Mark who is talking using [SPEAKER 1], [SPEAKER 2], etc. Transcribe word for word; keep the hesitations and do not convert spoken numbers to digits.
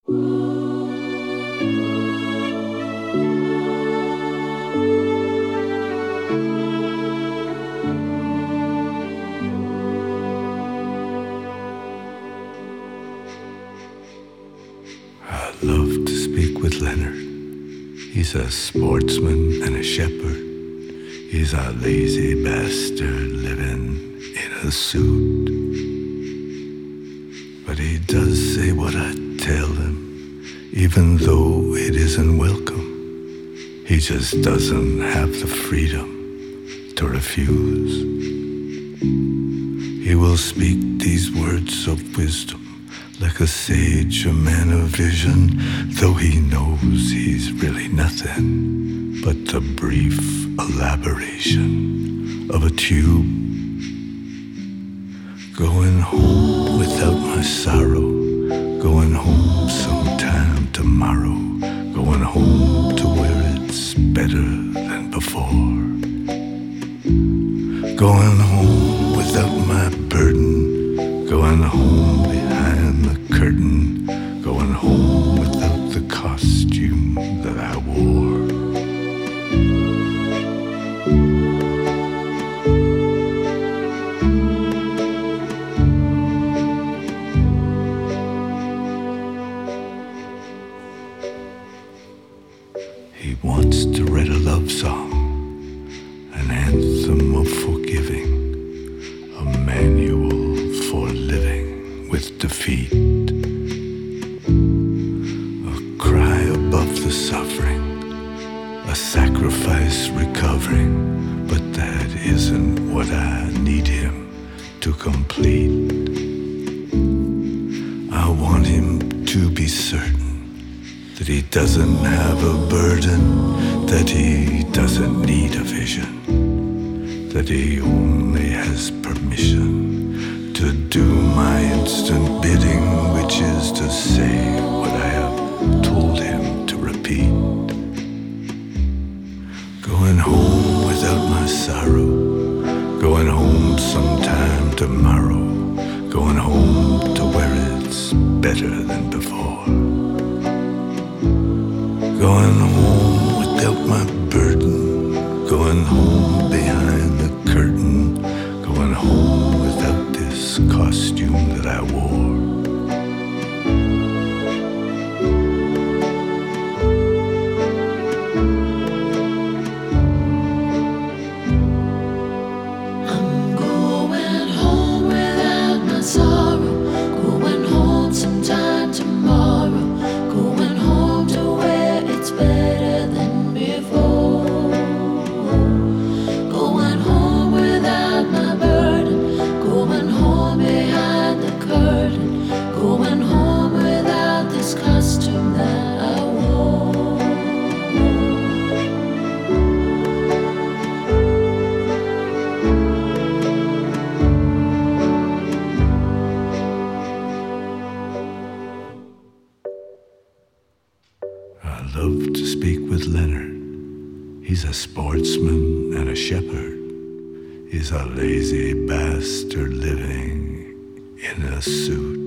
[SPEAKER 1] I love to speak with Leonard. He's a sportsman and a shepherd. He's a lazy bastard living in a suit. But he does say what I tell him, even though it isn't welcome. He just doesn't have the freedom to refuse. He will speak these words of wisdom like a sage, a man of vision, though he knows he's really nothing but the brief elaboration of a tube. Going home without my sorrow, going home sometime tomorrow, going home to where it's better than before. Going home without my burden, going home behind the curtain, going home without the costume that I wore. He wants to write a love song, an anthem of forgiving, a manual for living with defeat, a cry above the suffering, a sacrifice recovering, but that isn't what I need him to complete. I want him to be certain that he doesn't have a burden, that he doesn't need a vision, that he only has permission to do my instant bidding, which is to say what I have told him to repeat. Going home without my sorrow, going home sometime tomorrow, going home to where it's better than before. Going home without my burden, going home behind the curtain, going home without this costume that I wore.
[SPEAKER 2] I'm going home without my sorrow, going home sometime tomorrow, going home to where it's better than before. Going home without my burden, going home behind the curtain, going home without this costume that I wore.
[SPEAKER 1] I love to speak with Leonard. He's a sportsman and a shepherd. He's a lazy bastard living in a suit.